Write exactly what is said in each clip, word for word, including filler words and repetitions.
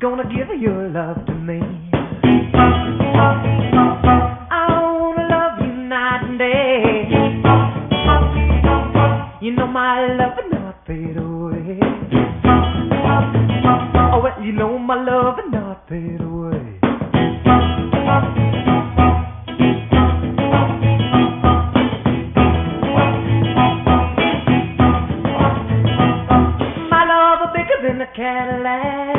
gonna give your love to me. I wanna love you night and day. You know my love will not fade away. Oh, well, you know my love will not fade away. My love is bigger than a Cadillac.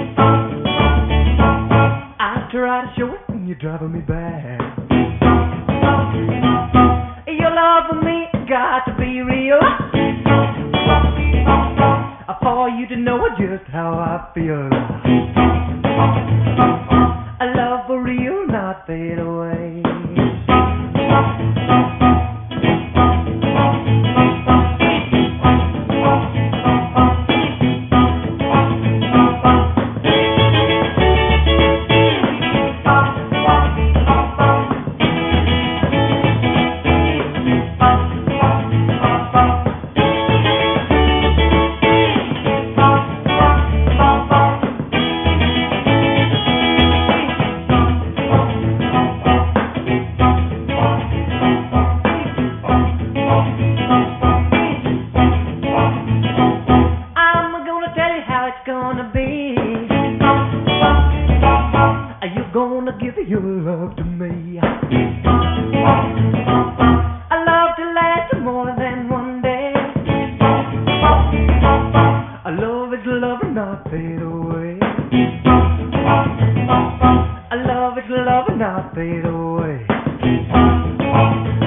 I try to show it and you're driving me back. Your love for me got to be real, for you to know just how I feel. A love for real, not fade away. Gonna be, are you gonna give your love to me? A love to last more than one day. A love is love and not fade away. A love is love and not fade away.